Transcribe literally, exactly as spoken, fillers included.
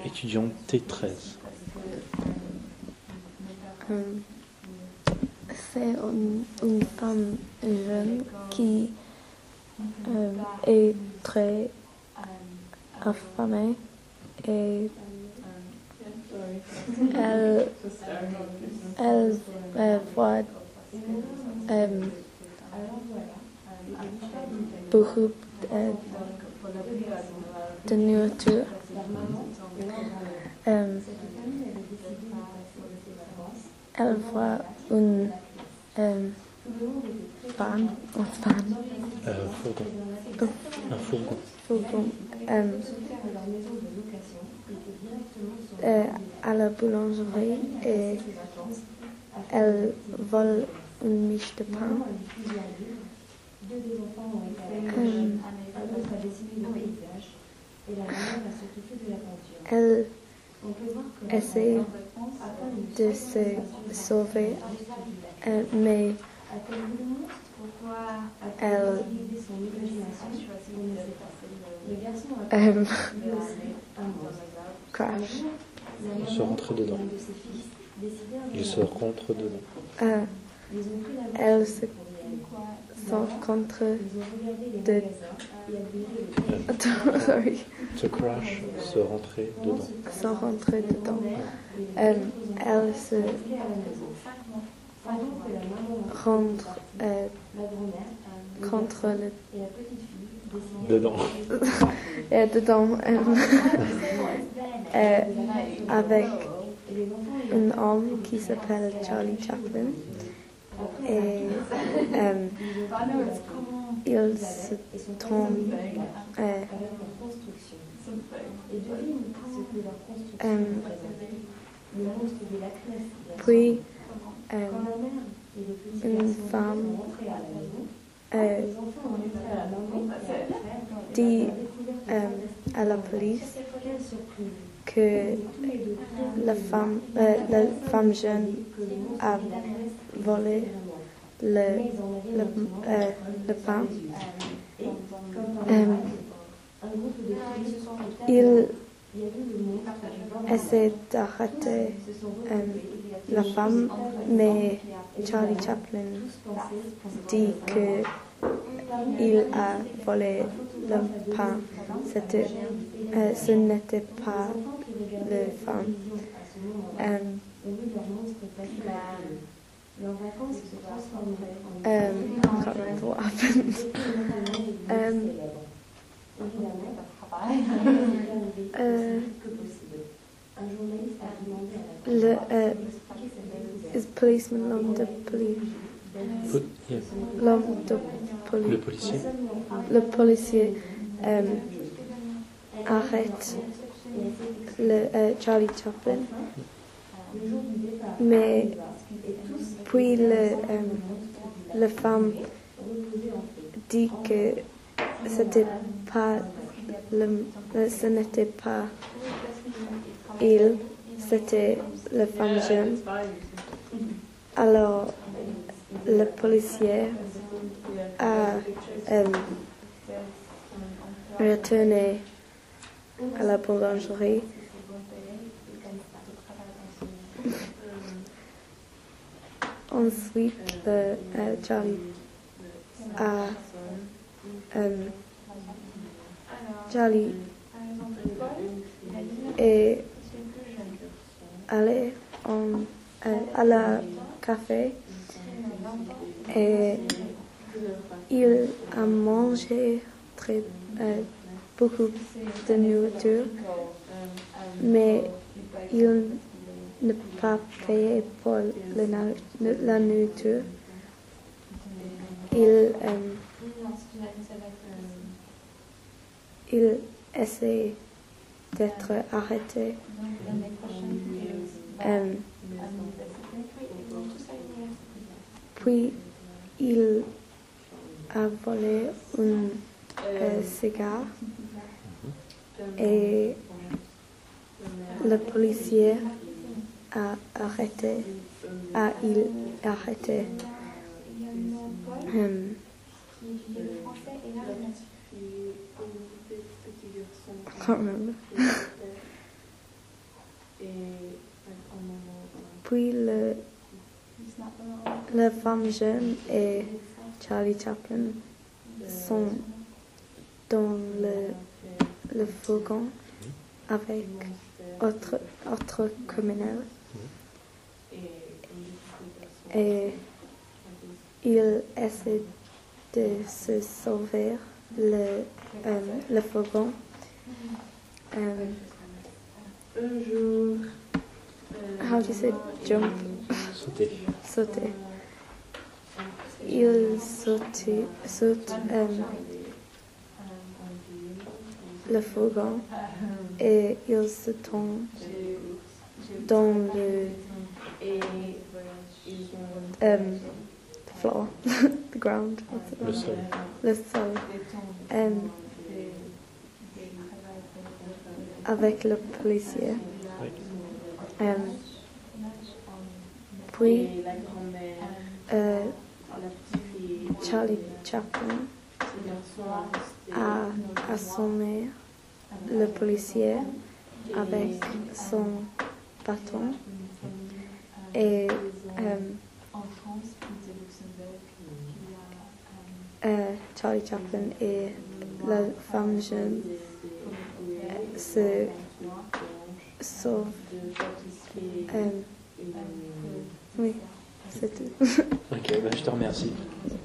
étudiante T treize. Euh, c'est une, une femme jeune qui euh, est très affamée et elle, elle euh, voit euh, beaucoup euh, de nourriture. Euh, elle voit une euh, van, une van, Euh, fourgon. un Un fourgon. fourgon euh, euh, à la boulangerie et elle vole une miche de pain. Euh, elle essaie de se sauver, euh, mais elle euh, crash. Il se rentre dedans. Il se rentre dedans. Euh, elle se rencontre de... Attends, sorry. To crash, se rentrer dedans. Sans rentrer dedans. Euh, elle se rentre euh, contre le... Dedans. et dedans euh, euh, avec un homme qui s'appelle Charlie Chaplin. Et euh, il se tombe euh, euh, puis euh, une femme euh, dit euh, à la police que la femme, euh, la femme jeune a volé le, le, euh, le pain. Euh, il essaie d'arrêter euh, la femme, mais Charlie Chaplin dit que il a volé le pain. C'était, euh, ce n'était pas le femme. Euh, Um, I can't remember what happened. um, uh, le, uh, is policeman l'homme de police? Po- yeah. L'homme de police. Le policier. Le policier um, arrête le uh, Charlie Chaplin, mais puis le, euh, la femme dit que c'était pas le, ce n'était pas il, c'était la femme jeune. Alors le policier a euh, retourné à la boulangerie. Ensuite, le, euh, Charlie a euh, Charlie est allé en, euh, à la café et il a mangé très euh, beaucoup de nourriture, mais il n'a pas payé pour le, la nourriture. Il, euh, il essaie d'être arrêté. Euh, puis il a volé un euh, cigare et le policier a arrêté, a il arrêté. Um, I can't remember. puis le, la femme jeune et Charlie Chaplin sont dans le, le fourgon avec autre, autre criminel. Et il essaie de se sauver le, euh, le fourgon. Euh, Un jour, how do you say jump? Sauter. Sauter. Il saute, saute euh, le fourgon et il se tombe dans le um, the floor, the ground, what's it Le called? sol. Le sol. Um, avec le policier. Oui. Um, puis la grand-mère, euh, la petite fille, Charlie Chaplin le garçon a assommé le policier avec son bâton et euh, En France, puis au Luxembourg, il y a euh, Charlie Chaplin et la femme jeune euh, se sauvent. Euh, oui, c'est tout. Ok, ben je te remercie.